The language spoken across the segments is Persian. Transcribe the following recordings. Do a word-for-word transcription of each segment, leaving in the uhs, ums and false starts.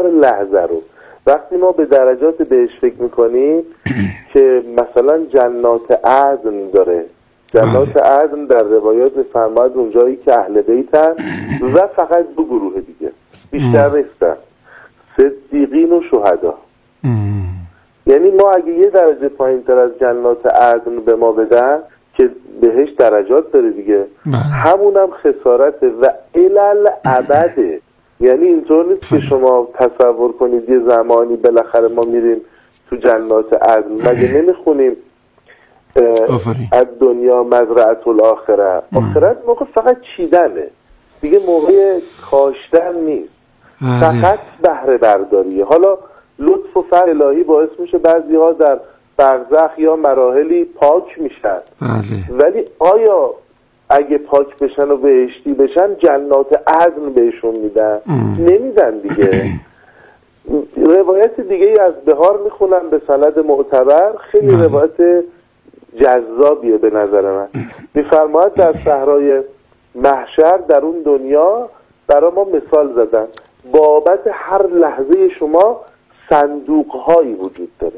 هر لحظه رو وقتی ما به درجات بهش فکر میکنیم که مثلا جنات عدن داره، جنات عدن در روایات میفرماید اونجایی که اهل بیتن و فقط دو گروه دیگه بیشتر نیستن، صدیقین و شهدا. یعنی ما اگه یه درجه پایین تر از جنات عدن به ما بدن که بهش درجات داره دیگه، همونم خسارته و الال ابده. یعنی اینطور نیست که شما تصور کنید یه زمانی بالاخره ما میریم تو جنات عدن. مگه نمیخونیم از دنیا مزرعه الاخره؟ آخرت موقع فقط چیدنه دیگه، موقع کاشتن نیست، فقط بهره برداریه. حالا لطف و فضل الهی باعث میشه بعضی ها در برزخ یا مراحلی پاک میشن، ولی آیا اگه پاک بشن و بهشتی بشن جنات عدن بهشون میدن؟ نمیدن دیگه. روایت دیگه از بهار میخونم به سند معتبر، خیلی روایت جذابیه به نظر من. میفرماید در صحرای محشر در اون دنیا برای ما مثال زدن، بابت هر لحظه شما صندوق هایی وجود داره.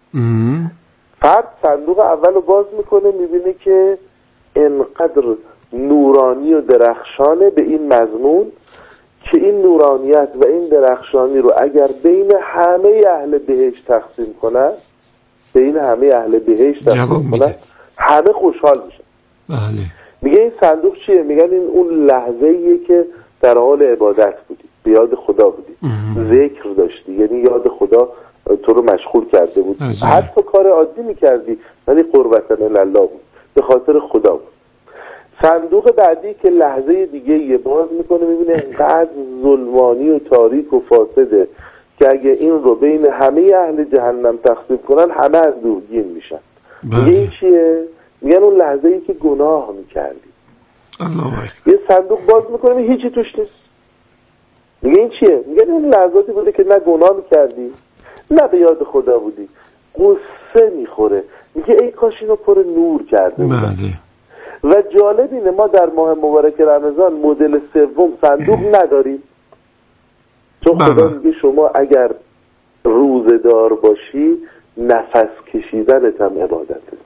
فرد صندوق اول رو باز میکنه میبینه که انقدر نورانی و درخشانه به این مضمون که این نورانیت و این درخشانی رو اگر بین همه اهل بهشت تقسیم کنن، بین همه اهل بهشت تقسیم کنن، همه خوشحال میشن. بله. میگه این صندوق چیه؟ میگن این اون لحظه ایه که در حال عبادت بودی، به یاد خدا بودی، ذکر داشتی، یعنی یاد خدا تو رو مشغول کرده بود، حتی کار عادی میکردی ولی قربتن الله بود، به خاطر خدا بود. صندوق بعدی که لحظه دیگه یه باز میکنه میبینه اینقدر ظلمانی و تاریک و فاسده که اگه این رو بین همه اهل جهنم تقسیم کنن همه از دوگین میشن. میگه این چیه؟ میگن اون لحظه ای که گناه میکردی. یه صندوق باز میکنه میگه هیچی توش نیست. میگه این چیه؟ میگن اون لحظاتی بوده که نه گناه میکردی نه به یاد خدا بودی، قصه میخوره، میگه ای کاش اینو پر نور کرده بودن. و جالب اینه ما در ماه مبارک رمضان مدل سوم صندوق نداریم، چون خدا میگه شما اگر روزدار باشی نفس کشیدنت هم عبادته،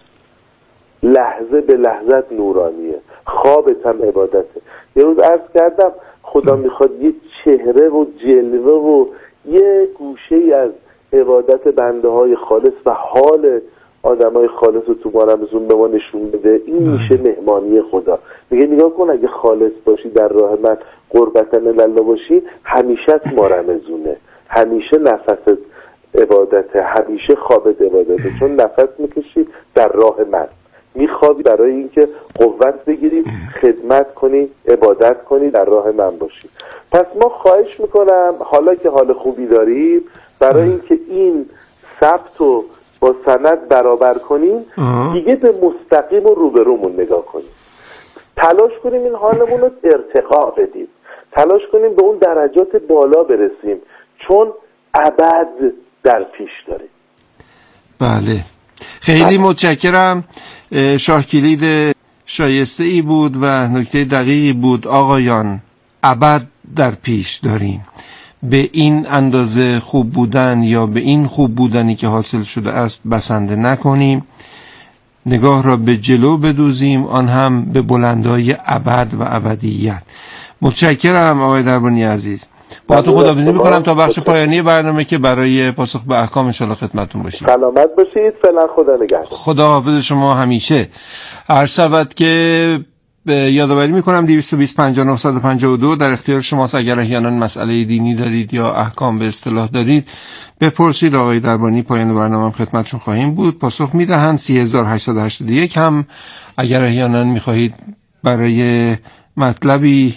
لحظه به لحظت نورانیه، خوابت هم عبادته. یه روز عرض کردم خدا میخواد یه چهره و جلوه و یه گوشه ای از عبادت بنده های خالص و حال آدم های خالص رو تو رمضان به ما نشون بده. این میشه مهمانی خدا. میگه نگاه کن اگه خالص باشی در راه من قربتن الله باشی، همیشه ما رمضونه، همیشه نفست عبادته، همیشه خوابت عبادته، چون نفس میکشی در راه من، میخوابی برای اینکه قوت بگیری، خدمت کنی، عبادت کنی، در راه من باشی. پس ما خواهش میکنم حالا که حال خوبی داریم، برای اینکه این ثبت و با سند برابر کنیم دیگه به مستقیم و روبرومون نگاه کنیم، تلاش کنیم این حالمون رو ارتقا بدیم، تلاش کنیم به اون درجات بالا برسیم، چون ابد در پیش داریم. بله، خیلی متشکرم. شاه کلید شایسته ای بود و نکته دقیقی بود. آقایان، ابد در پیش داریم. به این اندازه خوب بودن یا به این خوب بودنی که حاصل شده است بسنده نکنیم، نگاه را به جلو بدوزیم، آن هم به بلندای ابد و ابدیت. متشکرم آقای دربانی عزیز. با تو خداحافظی میکنم تا بخش پایانی برنامه که برای پاسخ به احکام انشالله خدمتون باشیم. سلامت باشید. فعلا خدا نگهدار. خدا حافظ شما همیشه. هر شود که یادآوری میکنم دویست و بیست پنجاه و نه صد و پنجاه و دو در اختیار شماست. اگر احیانا مسئله دینی دارید یا احکام به اصطلاح دارید بپرسید، آقای دربانی پایان برنامه خدمتشون خواهیم بود، پاسخ میدهند. سه هزار و هشتصد و هشتاد و یک هم اگر احیانا میخواهید برای مطلبی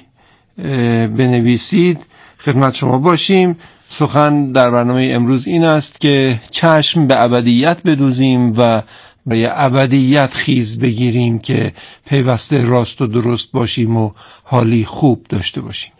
بنویسید خدمت شما باشیم. سخن در برنامه امروز این است که چشم به ابدیت بدوزیم و برای ابدیت خیز بگیریم که پیوسته راست و درست باشیم و حالی خوب داشته باشیم.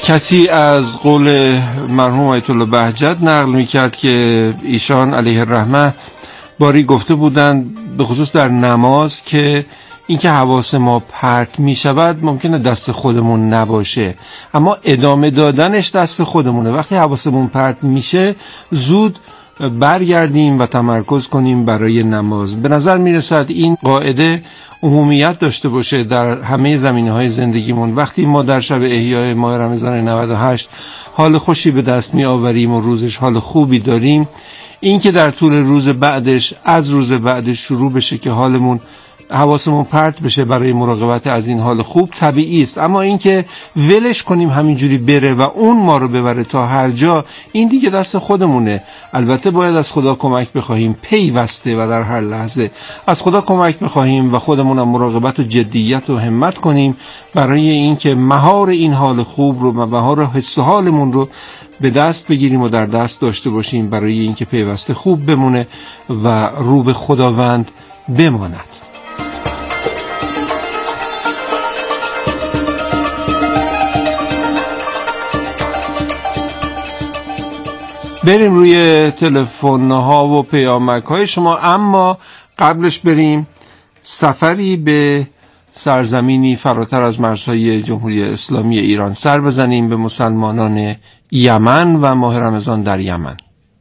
کسی از قول مرحوم آیت الله بهجت نقل میکرد که ایشان علیه الرحمه باری گفته بودند به خصوص در نماز که اینکه حواس ما پرت می شود ممکنه دست خودمون نباشه، اما ادامه دادنش دست خودمونه. وقتی حواسمون پرت میشه زود برگردیم و تمرکز کنیم برای نماز. به نظر می رسد این قاعده عمومیت داشته باشه در همه زمینه‌های زندگیمون. وقتی ما در شب احیای ماه رمضان نود و هشت حال خوشی به دست می آوریم و روزش حال خوبی داریم، این که در طول روز بعدش از روز بعدش شروع بشه که حالمون حواسمون پرت بشه برای مراقبت از این حال خوب طبیعی است، اما این که ولش کنیم همینجوری بره و اون ما رو ببره تا هر جا، این دیگه دست خودمونه. البته باید از خدا کمک بخواهیم پیوسته و در هر لحظه از خدا کمک بخواهیم و خودمون هم مراقبت و جدیت و همت کنیم برای این که مهار این حال خوب رو و مهار حس و حالمون رو به دست بگیریم و در دست داشته باشیم برای این که پیوسته خوب بمونه و رو به خداوند بماند. بریم روی تلفن ها و پیامک های شما، اما قبلش بریم سفری به سرزمینی فراتر از مرزهای جمهوری اسلامی ایران سر بزنیم، به مسلمانان یمن و ماه رمضان در یمن.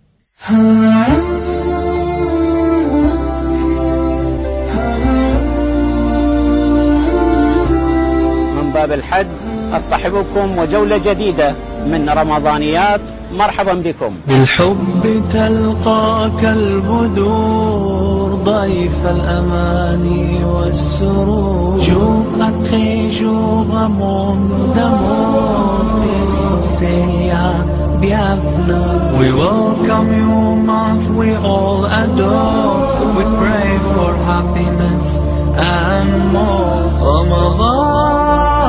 من باب الحج أصطحبكم وجولة جديدة من رمضانيات. مرحبا بكم. بالحب تلقاك البدور ضيف الأماني والسرور. شوف أخي شوف غموم دموم تسوسيا بيافنا. We welcome you month we all adore. We pray for happiness and more. Ramadan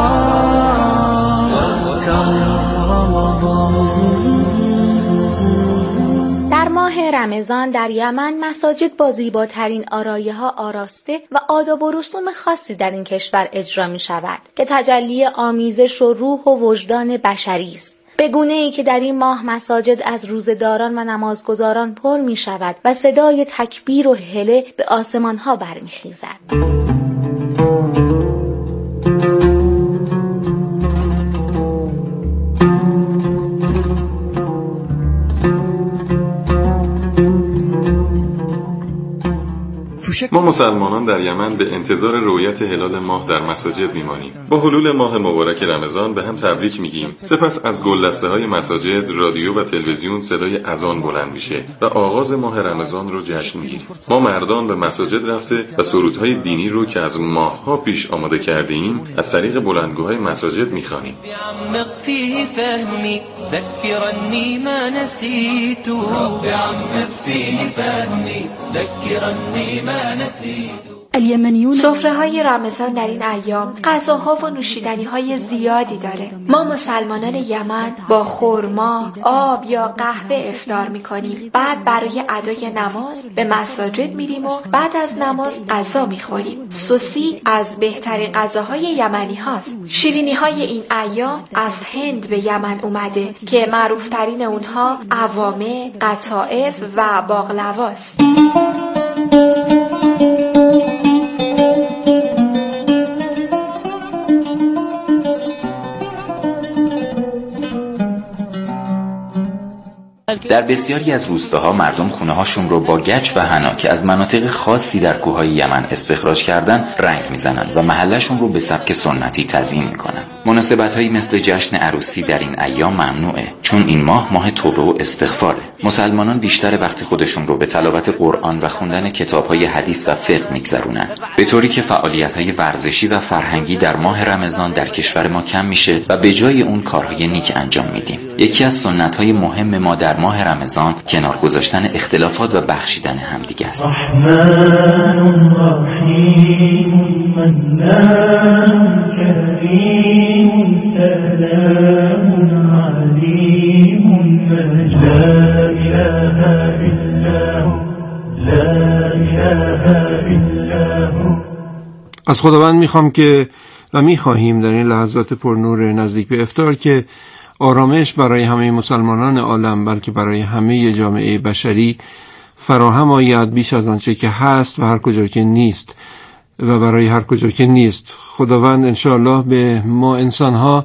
در ماه رمضان در یمن مساجد با زیباترین آرایه‌ها آراسته و آداب و رسوم خاصی در این کشور اجرا می شود که تجلی آمیزش و روح و وجدان بشری است، به گونه‌ای که در این ماه مساجد از روزه‌داران و نمازگزاران پر می شود و صدای تکبیر و هله به آسمان‌ها برمیخیزد. ما مسلمانان در یمن به انتظار رؤیت هلال ماه در مساجد میمانیم. با حلول ماه مبارک رمضان به هم تبریک میگیم. سپس از گلدسته‌های مساجد، رادیو و تلویزیون صدای اذان بلند میشه و آغاز ماه رمضان رو جشن میگیریم. ما مردان به مساجد رفته و سرودهای دینی رو که از ماه‌ها پیش آماده کرده ایم از طریق بلندگوهای مساجد میخوانیم. سفره های رمضان در این ایام غذاها و نوشیدنی های زیادی داره. ما مسلمانان یمن با خرما، آب یا قهوه افطار میکنیم. بعد برای ادای نماز به مساجد میریم و بعد از نماز غذا میخوریم. سوسی از بهترین غذاهای یمنی هاست. شیرینی های این ایام از هند به یمن اومده که معروف ترین اونها عوامه، قطائف و باقلواست. در بسیاری از روستاها مردم خونه‌هاشون رو با گچ و حنا که از مناطق خاصی در کوههای یمن استخراج کردن رنگ میزنن و محلشون رو به سبک سنتی تزیین میکنن. مناسبت‌هایی مثل جشن عروسی در این ایام ممنوعه، چون این ماه ماه توبه و استغفاره. مسلمانان بیشتر وقت خودشون رو به تلاوت قرآن و خوندن کتاب‌های حدیث و فقه میگذرونن، به طوری که فعالیت‌های ورزشی و فرهنگی در ماه رمضان در کشور ما کم میشه و به جای اون کارهای نیک انجام میدیم. یکی از سنت‌های مهم ما در ماه رمضان کنار گذاشتن اختلافات و بخشیدن همدیگه است. از خداوند میخوام که و میخواهیم در این لحظات پرنور نزدیک به افطار که آرامش برای همه مسلمانان عالم بلکه برای همه جامعه بشری فراهم آید بیش از آنچه که هست و هر کجا که نیست و برای هر کجا که نیست. خداوند انشاءالله به ما انسانها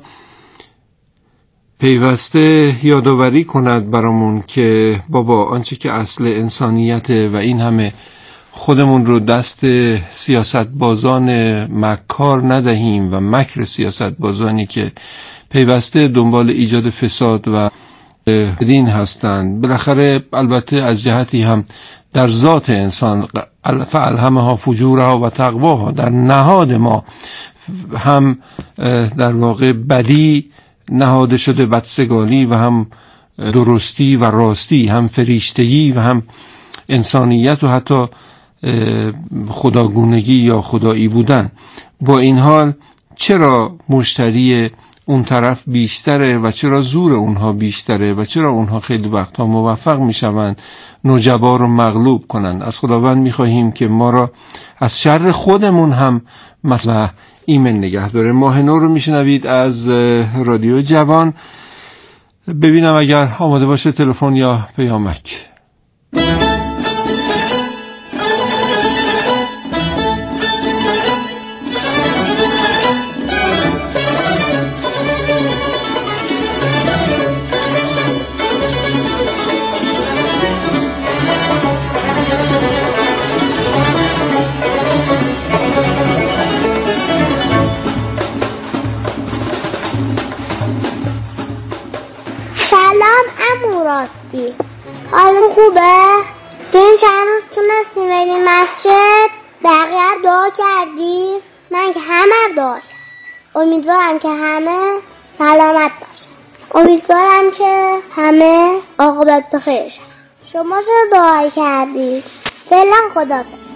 پیوسته یادآوری کند برامون که بابا آنچه که اصل انسانیت و این همه خودمون رو دست سیاست بازان مکار ندهیم و مکر سیاست بازانی که پیوسته دنبال ایجاد فساد و دین هستند. بالاخره البته از جهتی هم در ذات انسان فالهمها فجورها و تقواها، در نهاد ما هم در واقع بدی نهاده شده، بدسگالی و هم درستی و راستی، هم فریشتگی و هم انسانیت و حتی خداگونگی یا خدایی بودن. با این حال چرا مشتری اون طرف بیشتره و چرا زور اونها بیشتره و چرا اونها خیلی وقتها موفق میشوند نوجبا رو مغلوب کنند؟ از خداوند میخواهیم که ما را از شر خودمون هم مثلا ایمن نگه داره. ماه نو رو میشنوید از رادیو جوان. ببینم اگر آماده باشه تلفن یا پیامک. حالم خوبه؟ تو این چند روز تونستی بری مسجد؟ بقیه دعا کردی؟ من که همه دعا کردم. امیدوارم که همه سلامت باشه. امیدوارم که همه عاقبت بخیر شن. شما چرا دعا کردی؟ فعلا خداحافظ.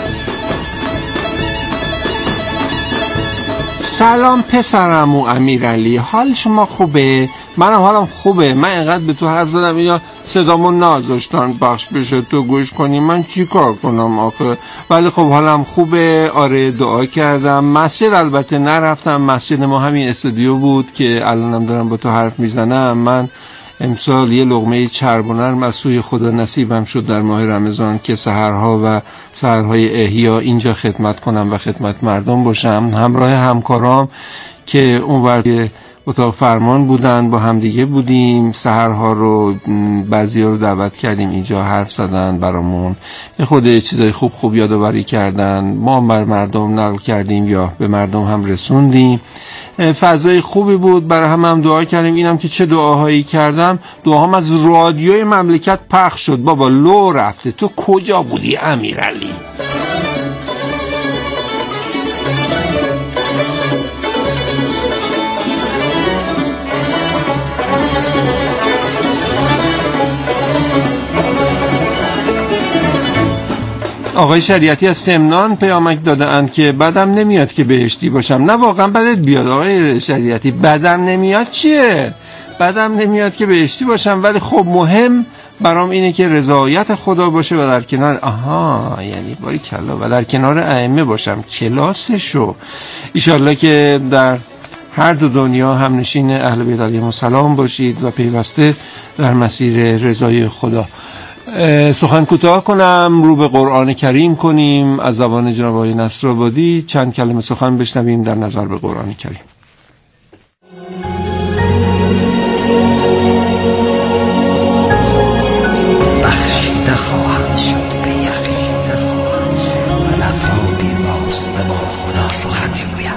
سلام پسرم و امیرعلی، حال شما خوبه؟ منم حالم خوبه. من اینقدر به تو حرف زدم اینا صدامو نذاشتن بخش بشه تو گوش کنی، من چی کار کنم آخه؟ ولی خب حالم خوبه. آره دعا کردم. مسجد البته نرفتم، مسجد ما همین استودیو بود که الانم دارم با تو حرف میزنم. من امسال یه لقمه چرب و نرم از سوی خدا نصیبم شد در ماه رمضان که سحرها و سحرهای احیا اینجا خدمت کنم و خدمت مردم باشم، همراه همکارام که اونور اتاق فرمان بودن، با هم دیگه بودیم. سحرها رو بعضی‌ها رو دعوت کردیم اینجا حرف زدن برامون، یه خود چیزای خوب خوب یادآوری کردن، ما بر مردم نقل کردیم یا به مردم هم رسوندیم. فضای خوبی بود، برای هم هم دعا کردیم. اینم که چه دعاهایی کردم، دعاهام از رادیوی مملکت پخش شد. بابا لو رفته. تو کجا بودی امیرعلی؟ آقای شریعتی از سمنان پیامک دادند که بدم نمیاد که بهشتی باشم. نه واقعا بدت بیاد آقای شریعتی، بدم نمیاد چیه؟ بدم نمیاد که بهشتی باشم، ولی خب مهم برام اینه که رضایت خدا باشه و در کنار آها یعنی باری کلا و در کنار ائمه باشم. کلاسشو ایشالله که در هر دو دنیا هم نشین اهل بیت علیهم السلام باشید و پیوسته در مسیر رضای خدا. سخن کوتاه کنم، رو به قرآن کریم کنیم. از زبان جناب آقای نصرآبادی چند کلمه سخن بشنویم در نظر به قرآن کریم. بخشیده خواهد شد به یقین و لفا بی واسطه با خدا سخن میگوید.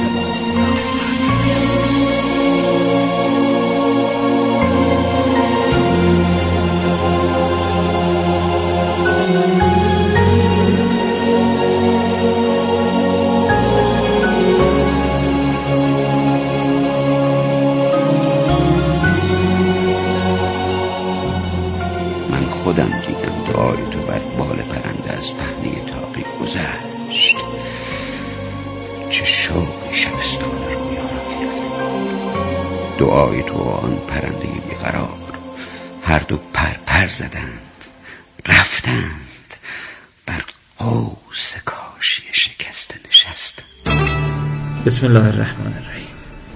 خودم دیدم دعای تو بر بال پرنده از پهنه تاقی گذشت. چه شوقی شبستان رویا را گرفت. دعای تو آن پرنده بیقرار هر دو پر پر زدند، رفتند بر قوس کاشی شکسته نشستند. بسم الله الرحمن الرحیم.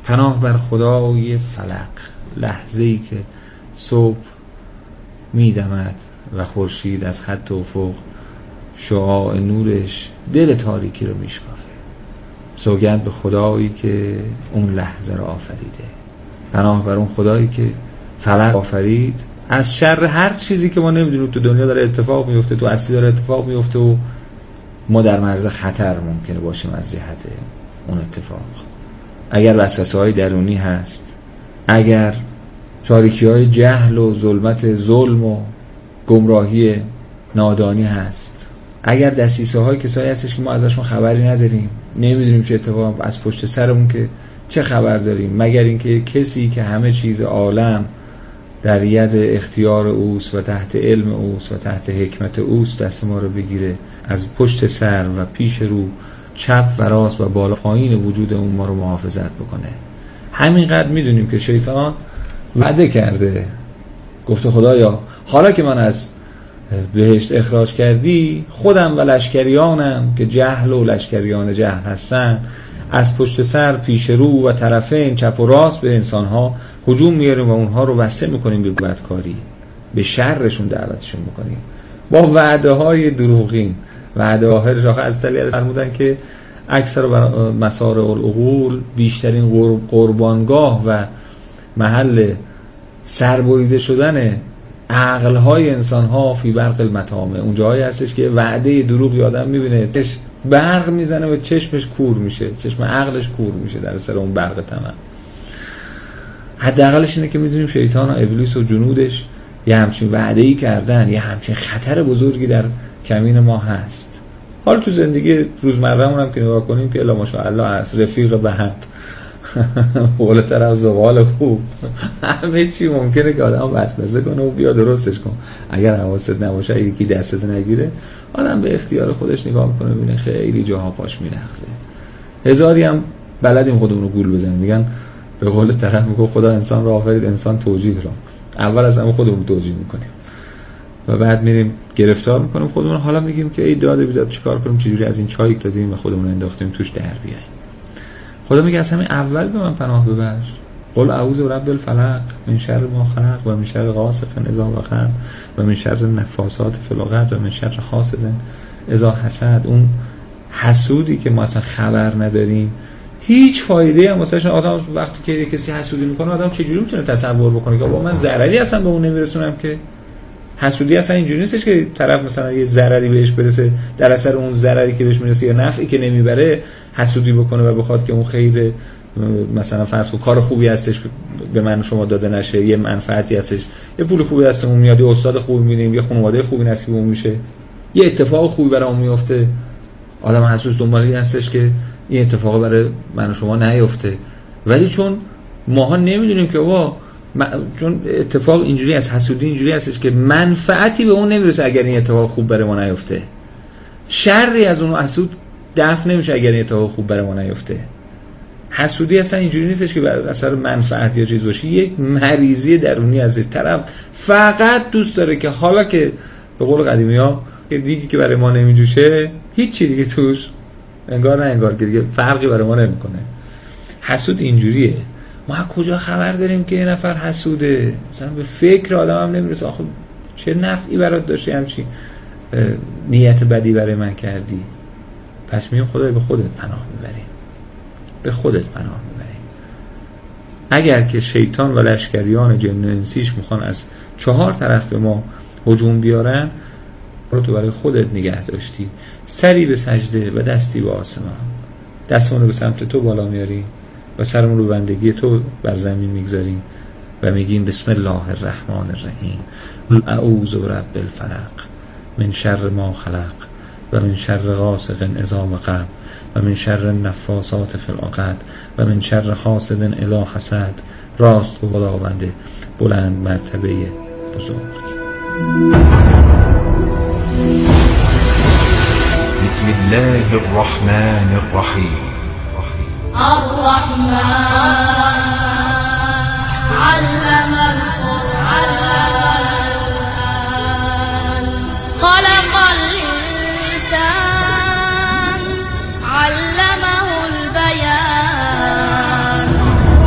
پناه بر خدای فلق، لحظه‌ای که صبح میدمد و خورشید از خط افق شعاع نورش دل تاریکی رو میشکافه. سوگند به خدایی که اون لحظه رو آفریده. پناه بر اون خدایی که فلق آفرید از شر هر چیزی که ما نمیدونیم تو دنیا داره اتفاق میفته، تو اصلی داره اتفاق میفته و ما در معرض خطر ممکنه باشیم از جهت اون اتفاق. اگر وسوسه‌های درونی هست، اگر تاریکی‌های جهل و ظلمت ظلم و گمراهی نادانی هست، اگر دسیسه‌های کسایی هستش که ما ازشون خبری نداریم، نمیدونیم چه اتفاق از پشت سرمون که چه خبر داریم، مگر اینکه کسی که همه چیز عالم در ید اختیار اوست و تحت علم اوست و تحت حکمت اوست دست ما رو بگیره، از پشت سر و پیش رو، چپ و راست و بالا پایین وجود اون ما رو محافظت بکنه. همینقدر میدونیم که شیطان وعده کرده، گفته خدایا حالا که من از بهشت اخراج کردی، خودم و لشکریانم که جهل و لشکریان جهل هستن از پشت سر، پیش رو و طرفین، چپ و راست به انسانها هجوم میاریم و اونها رو وسه میکنیم به بدکاری، به شرشون دعوتشون میکنیم با وعده های دروغین. وعده های شاخه از تلیه فرمودن که اکثر مسار العقول، بیشترین قربانگاه و محل سربریده شدن عقل‌های انسان‌ها فی برق المطامع، اونجاهایی هستش که وعده دروغی آدم می‌بینه چش برق میزنه و چشمش کور میشه، چشم عقلش کور میشه در سر اون برق طمع. حداقلش اینه که می‌دونیم شیطان و ابلیس و جنودش یه همچین وعده‌ای کردن، یه همچین خطر بزرگی در کمین ما هست. حالا تو زندگی روزمره‌مون هم که نگاه کنیم که الا ماشاءالله هست، رفیق بهت قول طرف زغال خوب، همه چی ممکنه که آدم وسوسه کنه و بیا درستش کن. اگر حواست نباشه، یکی دستت نگیره، آدم به اختیار خودش نگاه میکنه ببینه خیلی جاها پاش میلغزه. هزاری هم بلدیم خودمون رو گول بزنیم. میگن به قول طرف میگه خدا انسان رو آفرید، انسان توجیه رو اول از همه خودمون رو توجیه میکنیم و بعد میریم گرفتار میکنیم خودمون. حالا میگیم که ای داده بیداد چیکار کنیم، چجوری از این چای دادیم و خودمون انداختیم توش در بیایم. خدا میگه از همین اول به من پناه ببر. قل اعوذ برب الفلق من شر ما خلق و من شر غاسق اذا وقب و من شر نفاثات فی العقد و من شر حاسد اذا حسد. اون حسودی که ما اصلا خبر نداریم، هیچ فایده هم واسه آدم وقتی که کسی حسودی میکنه، آدم چجوری میتونه تصور بکنه که با من ضرری اصلا به اون نمیرسونم؟ که حسودی اصلا اینجوری نیستش که طرف مثلا یه ضرری بهش برسه، در اثر اون ضرری که بهش میرسه یا نفعی که نمیبره حسودی بکنه و بخواد که اون خیر مثلا فرض کن کار خوبی هستش به من شما داده نشه، یه منفعتی هستش، یه پول خوبی دستمون میاد، یه استاد خوبی میبینیم، یه خانواده خوبی نصیبمون میشه، یه اتفاق خوبی برامون میفته، آدم حسود دنبالی هستش که این اتفاق برای من و شما نیفته. ولی چون ماها نمیدونیم که وا چون اتفاق اینجوری از حسودی اینجوری هستش که منفعتی به اون نمیرسه اگر این اتفاق خوب برای ما نیفته، شری از اون حسود دفع نمیشه اگر این اتفاق خوب برای ما نیفته. حسودی اصلا اینجوری نیستش که بر اثر منفعت یا چیز باشه، یک مریضی درونی از طرف فقط دوست داره که حالا که به قول قدیمی‌ها دیگه که برای ما نمیجوشه هیچی دیگه توش انگار نه انگار که دیگه فرقی برای ما نمیکنه. حسود اینجوریه. ما کجا خبر داریم که یه نفر حسوده؟ مثلا به فکر آدم هم نمیرسه آخه چه نفعی برات داشتی همچی نیت بدی برای من کردی. پس میگم خدای به خودت پناه میبریم، به خودت پناه میبریم. اگر که شیطان و لشکریان جن و انسیش میخوان از چهار طرف به ما هجوم بیارن، رو تو برای خودت نگه داشتی، سری به سجده و دستی به آسمان، دستمون رو به سمت تو بالا میاریم و سرمون رو بندگی تو بر زمین میگذاریم و میگیم بسم الله الرحمن الرحیم اعوذ برب الفلق من شر ما خلق و من شر غاسق اذا وقب و من شر النفاثات فی العقد و من شر حاسد اذا حسد. راست و خداوند بلند مرتبه بزرگ. بسم الله الرحمن الرحیم. الرحمن علم القرآن خلق الإنسان علمه البيان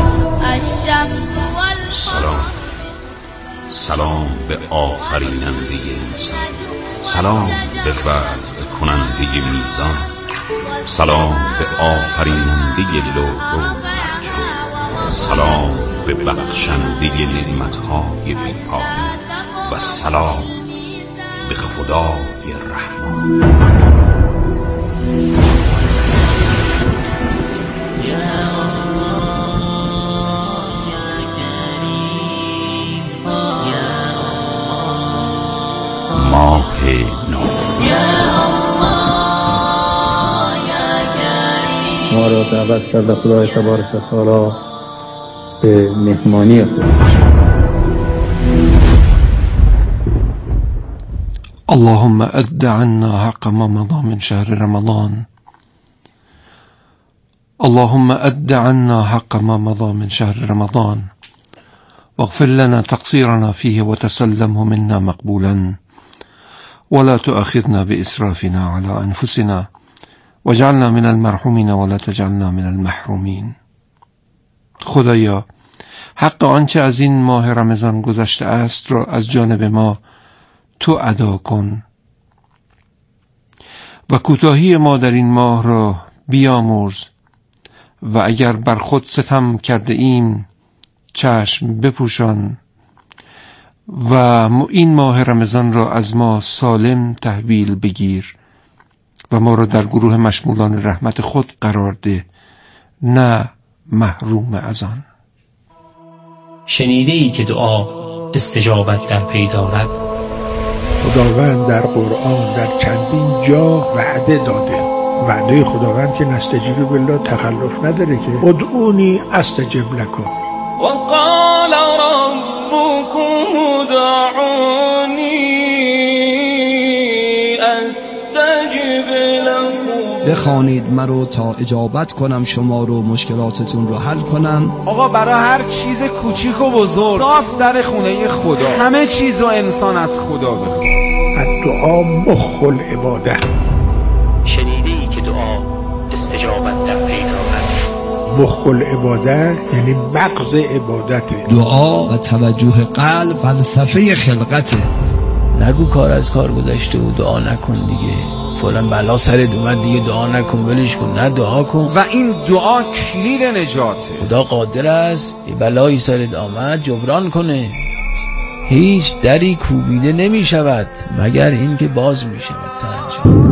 آفریننده انسان، سلام به وضع کننده میزان، سلام به آفریننده لؤلؤ و مرجان، سلام به بخشنده نعمتهای بی‌پایان و سلام به خدای رحمان. ماه نو ما را دعوت کرده خدای تبارک و تعالی به مهمانی خود. اللهم أد عنا حق ما مضى من شهر رمضان، اللهم أد عنا حق ما مضى من شهر رمضان، واغفر لنا تقصيرنا فيه وتسلمه منا مقبولا، ولا تؤاخذنا بإسرافنا على أنفسنا، واجعلنا من المرحومين ولا تجعلنا من المحرومين. خدایا، حق آنچه از این ماه رمضان گذشته است را از جانب ما تو ادا کن و کوتاهی ما در این ماه را بیامرز و اگر بر خود ستم کرده ایم چشم بپوشان و این ماه رمضان را از ما سالم تحویل بگیر و ما را در گروه مشمولان رحمت خود قرار ده، نه محروم از آن. شنیده ای که دعا استجابت در پی دارد؟ خداوند در قرآن در چندین جا وعده داده. وعده خداوند که نستجیب بالله تخلف نداره که ادعونی استجب لکم. وقال ربكم ادعوني استجب لكم. بخوانید مرا تا اجابت کنم شما رو، مشکلاتتون رو حل کنم. آقا برای هر چیز کوچیک و بزرگ صاف در خونه خدا، همه چیز رو انسان از خدا بخواد. الدعا مخ العباده. شنیده ای که دعا استجابت در پی دارد؟ مخ العباده یعنی مغز عبادت. دعا و توجه قلب فلسفه خلقته. نگو کار از کار گذشته و دعا نکن دیگه، فلان بلا سرت اومد دیگه دعا نکن، ولش کن، نه دعا کن. و این دعا کلید نجاته. خدا قادر است یه بلایی سرت آمد جبران کنه. هیچ دری کوبیده نمی شود مگر این که باز می شود سرانجام.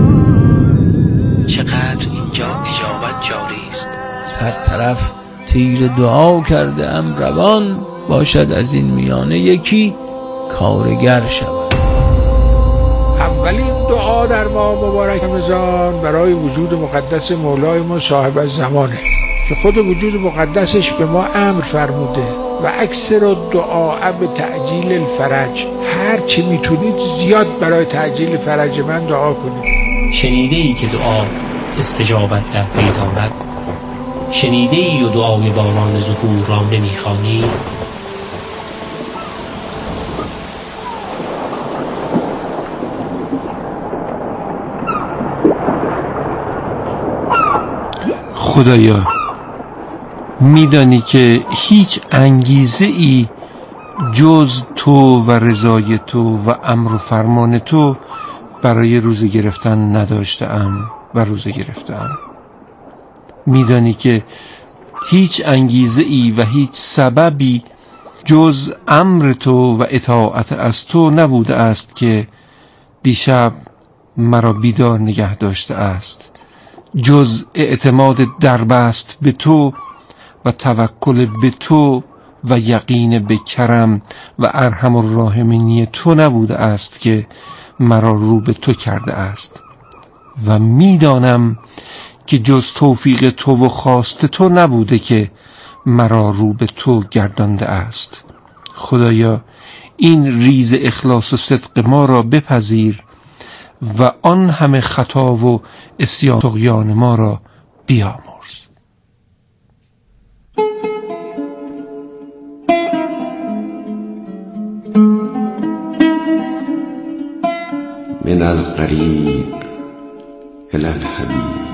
چقدر اینجا اجابت جاری است. از هر طرف تیر دعا کرده ام روان، باشد از این میانه یکی کارگر شود. اولین دعا در ماه مبارک رمضان برای وجود مقدس مولای ما صاحب الزمانه که خود وجود مقدسش به ما امر فرموده و اکثر دعا به تعجیل الفرج. هر چی میتونید زیاد برای تعجیل فرج من دعا کنید. شنیده ای که دعا استجابت در پی دارد؟ شنیده ای و دعای باران ظهور را نمیخوانی؟ خدایا، میدانی که هیچ انگیزه ای جز تو و رضای تو و امر و فرمان تو برای روزه گرفتن نداشتم و روزه گرفتم. میدانی که هیچ انگیزه ای و هیچ سببی جز امر تو و اطاعت از تو نبوده است که دیشب مرا بیدار نگه داشته است، جز اعتماد دربست به تو و توکل به تو و یقین به کرم و ارحم الراحمینی تو نبوده است که مرا رو به تو کرده است. و میدانم که جز توفیق تو و خواست تو نبوده که مرا رو به تو گردانده است. خدایا، این ریز اخلاص و صدق ما را بپذیر و آن همه خطا و عصیان و طغیان ما را بیامرز. من القریب الی الحبیب.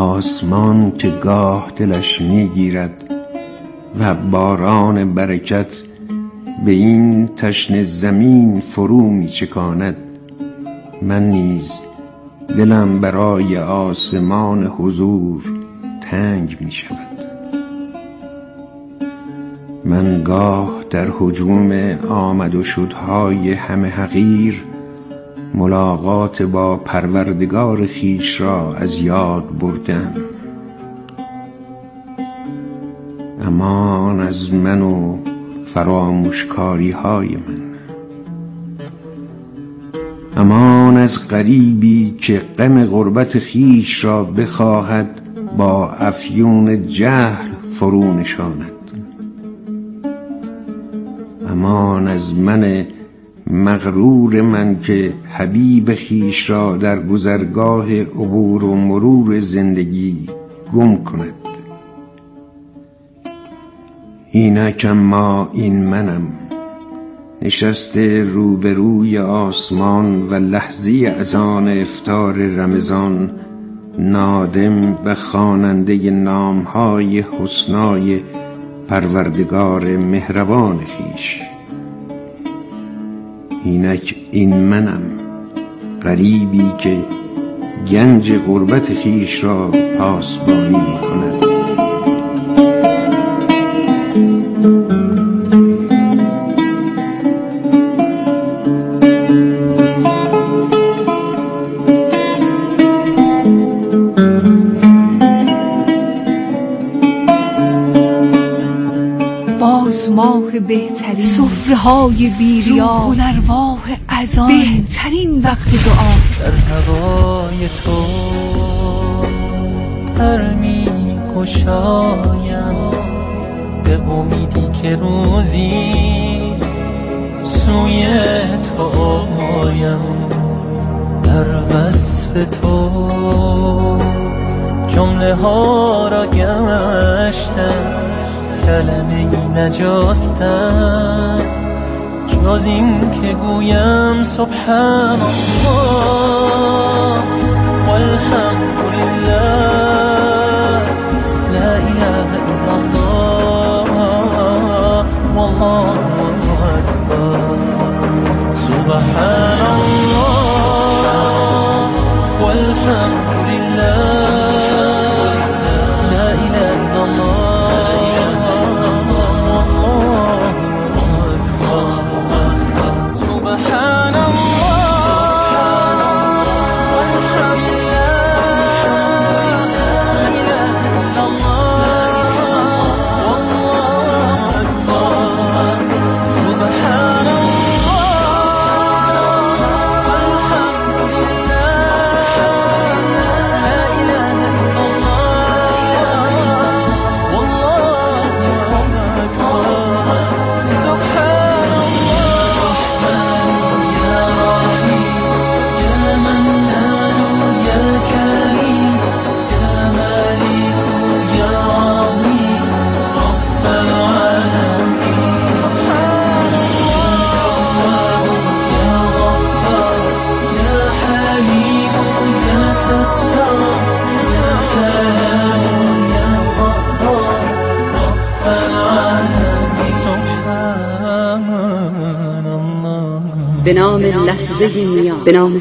آسمان که گاه دلش میگیرد و باران برکت به این تشنه زمین فرو می چکاند، من نیز دلم برای آسمان حضور تنگ می شود. من گاه در هجوم آمد و شدهای همه حقیر ملاقات با پروردگار خیش را از یاد بردم. امان از من و فراموشکاری های من، امان از غریبی که غم غربت خیش را بخواهد با افیون جهل فرو نشاند. امان از من مغرور من که حبیب خیش را در گذرگاه عبور و مرور زندگی گم کند. اینک اما این منم، نشسته روبروی آسمان و لحظه اذان افطار رمضان، نادم و خواننده نامهای حسنای پروردگار مهربان خیش. اینک این منم، غریبی که گنج غربت خیش را پاسبانی می کند. ماه بهترین، سفره های بیریا، روح الارواح اذان، بهترین وقت دعا. در هوای تو پر می گشایم، به امیدی که روزی سوی تو آیم. در وصف تو جمله ها را گشتم، کلمه نجاستم جز این که گویم سبحان الله والحمدلله، لا اله الا الله والله اکبر، سبحان الله والحمدلله، لا اله الا الله. به نام لحظه میان، به نام